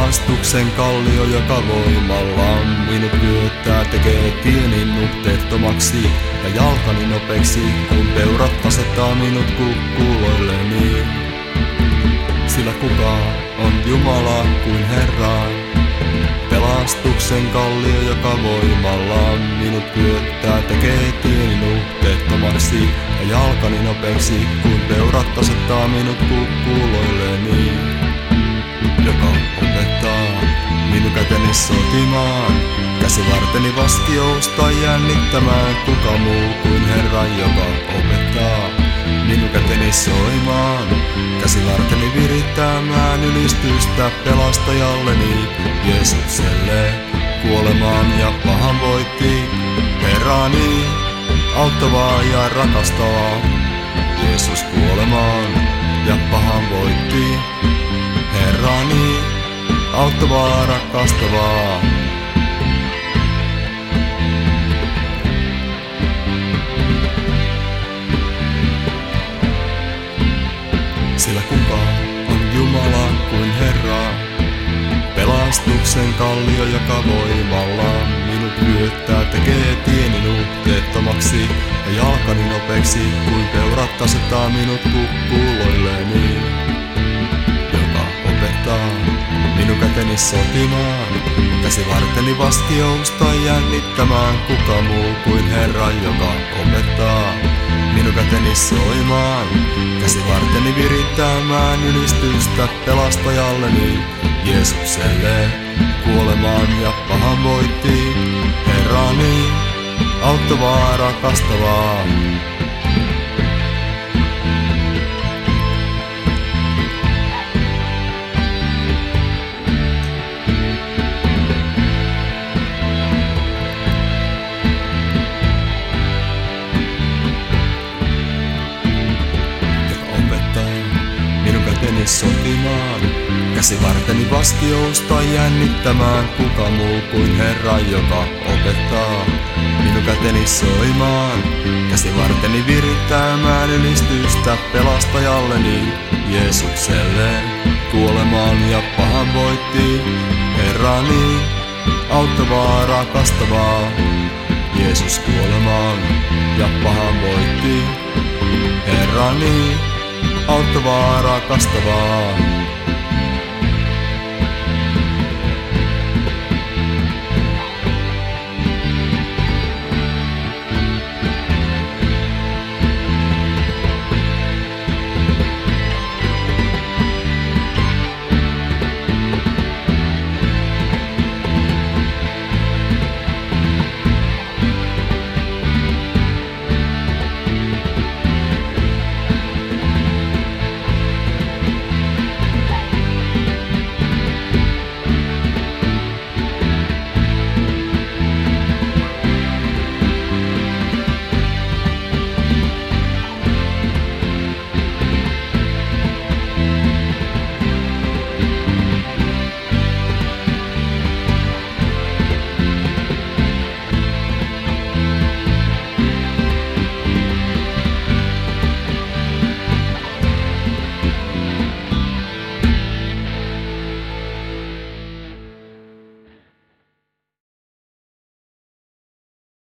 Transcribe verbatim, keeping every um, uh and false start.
Pelastuksen kallio, joka voimallaan minut pyöttää, tekee tieni nuhteettomaksi ja jalkani nopeiksi, kun peurat asettaa minut kukkuloilleni. Sillä kuka on Jumala kuin Herra? Pelastuksen kallio, joka voimallaan minut pyöttää, tekee tieni nuhteettomaksi ja jalkani nopeiksi, kun peurat asettaa minut kukkuloilleni. Joka opettaa minun käteni sotimaan, käsivarteni vaskiosta jännittämään. Kuka muu kuin Herra, joka opettaa minun käteni soimaan, käsivarteni virittämään ylistystä pelastajalleni, Jeesukselle kuolemaan ja pahan voitti. Herrani auttavaa ja rakastavaa, Jeesus kuolemaan ja pahan voitti. Herrani auttavaa, rakastavaa. Sillä kuka on Jumala kuin Herra? Pelastuksen kallio, joka voimallaan minut pyöttää, tekee tieni nuhteettomaksi ja jalkani nopeiksi, kuin peurat asettaa minut kukkuloilleni. Joka opettaa minun käteni sotimaan, käsivarteni vaskiosta jännittämään. Kuka muu kuin Herra, joka opettaa minun käteni soimaan, käsivarteni virittämään ylistystä pelastajalleni, Jeesukselle kuolemaan ja pahan voitti. Herrani auttavaa, rakastavaa. Sotimaan, käsivarteni vaskiosta jännittämään. Kuka muu kuin Herra, joka opettaa minun käteni soimaan, käsivarteni virittämään ylistystä pelastajalleni, Jeesukselle kuolemaan ja pahan voitti. Herrani auttavaa, rakastavaa, Jeesus kuolemaan ja pahan voitti. Herrani auttavaa, rakastavaa.